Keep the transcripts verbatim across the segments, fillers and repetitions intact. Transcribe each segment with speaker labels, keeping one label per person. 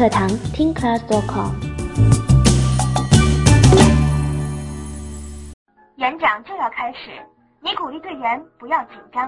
Speaker 1: 课堂 听 class dot com。
Speaker 2: 演讲就要开始，你鼓励队员不要紧张。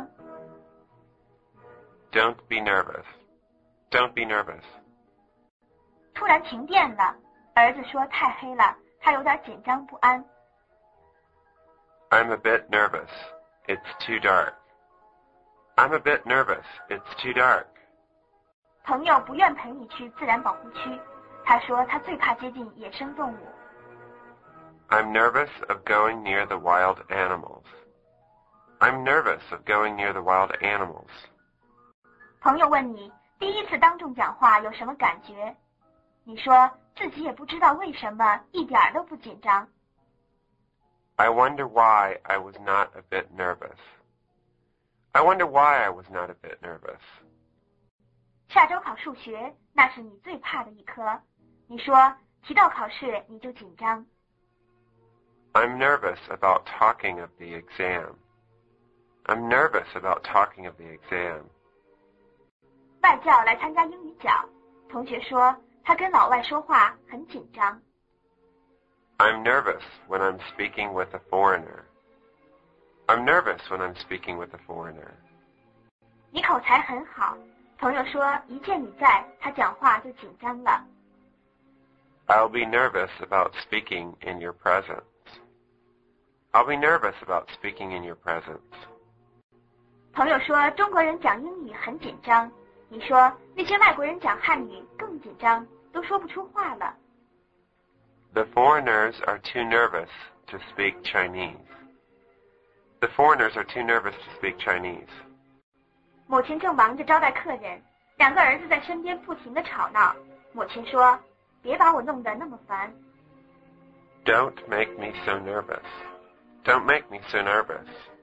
Speaker 3: Don't be nervous. Don't be nervous.
Speaker 2: 突然停电了，儿子说太黑了，他有点紧张不安。
Speaker 3: I'm a bit nervous. It's too dark. I'm a bit nervous. It's too dark.
Speaker 2: 朋友不愿陪你去自然保护区，他说他最怕接近野生动物。
Speaker 3: I'm nervous of going near the wild animals. I'm nervous of going near the wild animals.
Speaker 2: 朋友问你第一次当众讲话有什么感觉，你说自己也不知道为什么，一点儿都不紧张。
Speaker 3: I wonder why I was not a bit nervous. I wonder why I was not a bit nervous.
Speaker 2: 下周考数学，那是你最怕的一科，你说提到考试你就紧张。
Speaker 3: I'm nervous about talking of the exam. I'm nervous about talking of the exam.
Speaker 2: 外教来参加英语角，同学说他跟老外说话很紧张。
Speaker 3: I'm nervous when I'm speaking with a foreigner. I'm nervous when I'm speaking with a foreigner.
Speaker 2: 你口才很好，朋友说一见你在，他讲话就紧张了。
Speaker 3: I'll be nervous about speaking in your presence. I'll be nervous about speaking in your presence.
Speaker 2: 朋友说中国人讲英语很紧张，你说那些外国人讲汉语更紧张，都说不出话了。
Speaker 3: The foreigners are too nervous to speak Chinese. The foreigners are too nervous to speak Chinese.
Speaker 2: 母亲正忙着招待客人，两个儿子在身边不停地吵闹。母亲说：“别把我弄得那么烦。”
Speaker 3: Don't make me so nervous. Don't make me so nervous.